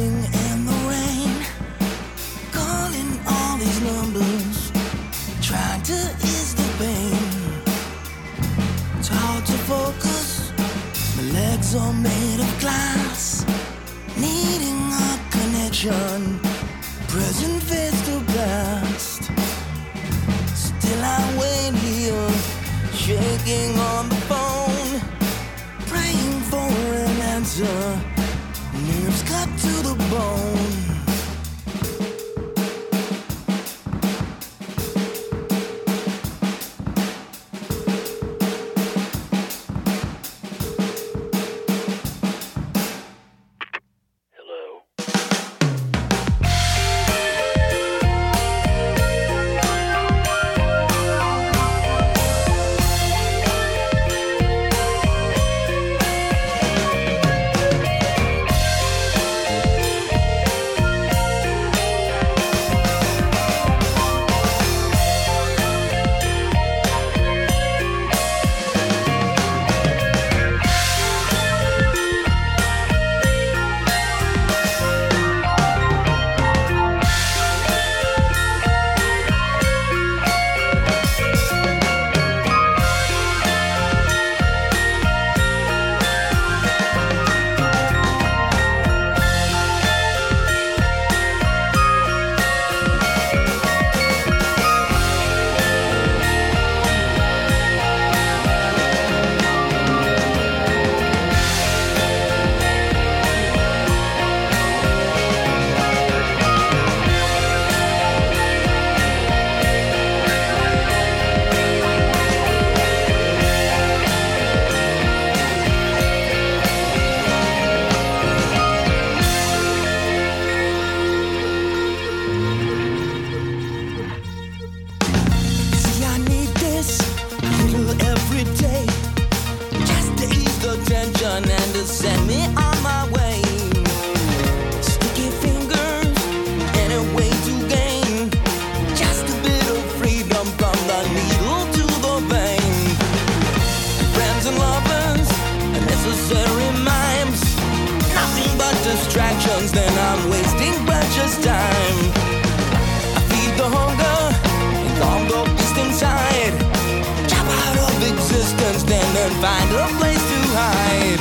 Sitting in the rain, calling all these numbers, trying to ease the pain. It's hard to focus, my legs are made of glass, needing a connection, present face to past. Still I wait here, shaking on the phone, praying for an answer, nerves cut to the bone. And to send me on my way. Sticky fingers, any way to gain just a bit of freedom from the needle to the vein. Friends and lovers, necessary mimes, nothing but distractions, then I'm wasting precious time. I feed the hunger and calm the beast inside. Jump out of existence, then find a place to hide.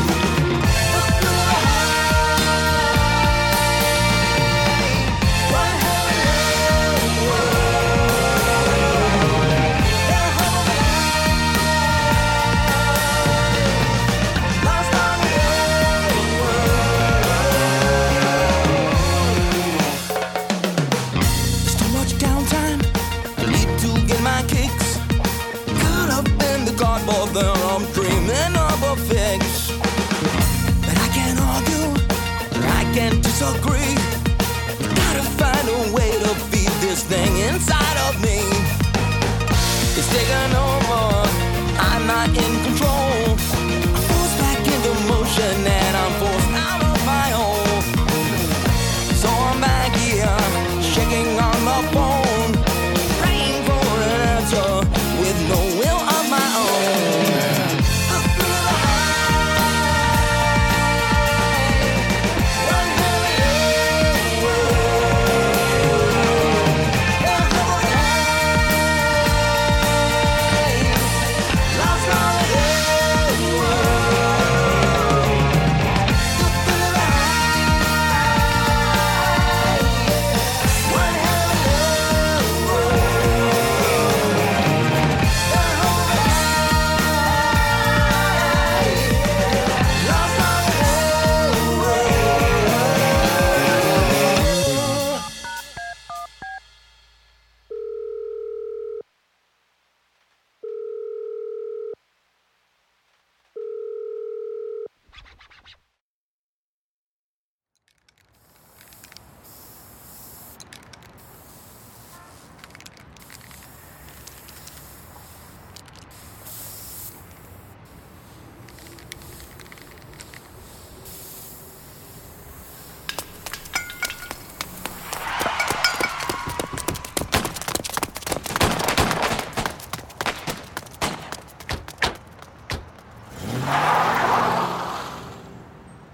There's too much downtime, I need to get my kicks. Caught up in the cardboard, there I'm dreaming of a fix. But I can't argue, I can't disagree. Gotta find a way to feed this thing inside of me. It's taken